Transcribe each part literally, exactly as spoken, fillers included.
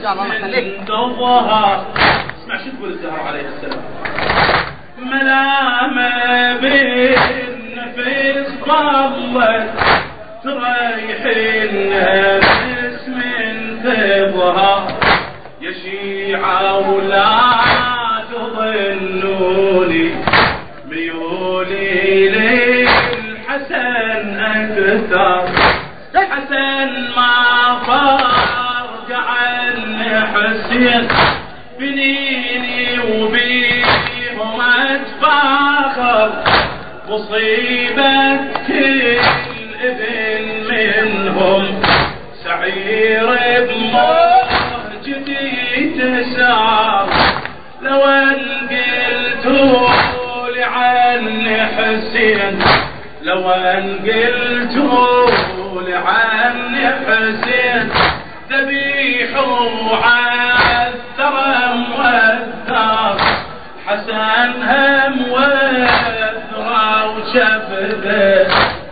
من الظهر. اسمع شو تقول الزهر عليه السلام. ملامة بالنفس ظلت تريح النفس من تظهر يا شيعة ولا تظنوني ميولي للحسن أكثر. حسن ما فرق عني حسين بنيني وبيهم أتفاخر. مصيبة كل ابن منهم سعير بمهجتي تسار. لو ان قلتوا لي عني حسين لو ان قلتوا لي عني حسين ذبيح وعثر موثر. حسن هم وثرى وشفته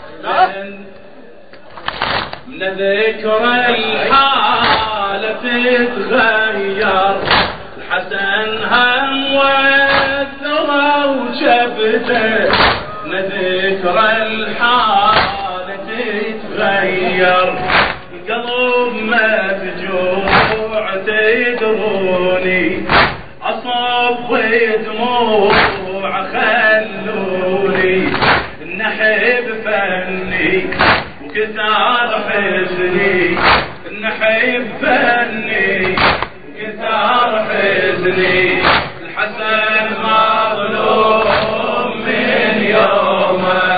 من ذكر الحالة تتغير. الحسن هم وثرى وشفته من ذكر الحالة تتغير. القلب مفجوع تدروني أصب دموع خلوني النحب فني وكثار حزني. النحب فني وكثار حزني. الحسن مظلوم من يومه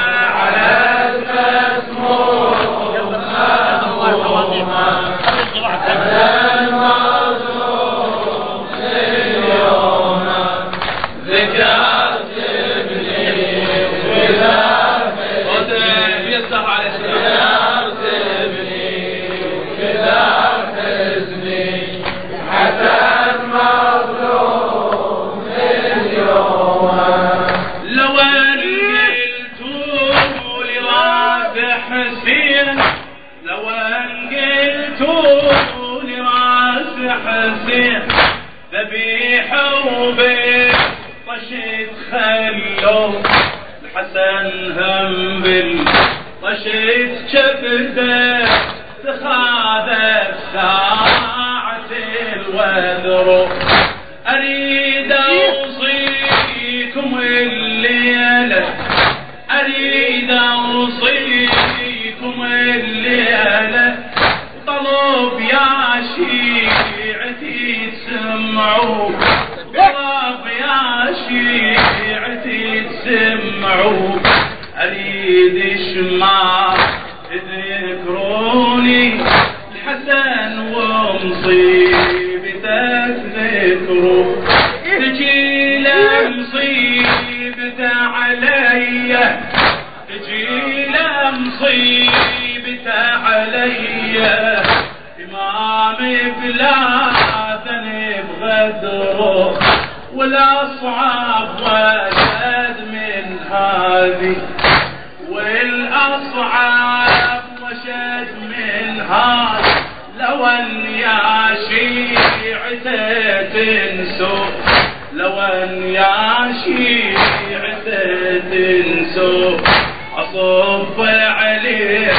ذبيح وبالطشت خلوا. الحسن هم بالطشت شفته تخاذب ساعة الوذر. أريد أوصيكم الليلة أريد أوصيكم الليلة طلب يا شيعتي تسمعوا. طلب يا شيعتي تسمعوا. أريد شما تذكروني الحسن ومصيبتك ذكروا. تجي لمصيبته عليا تجي لمصيبته عليا. إمام بلا ذنب غدره والأصعب وشد من هذه. والأصعب وشد من هذه. لو أن يا شيعته تنسوا لو أن يا شيعته تنسوا أصب عليه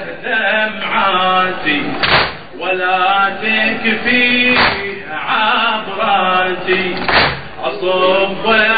دمعاتي ولا تكفي عبراتي. أصب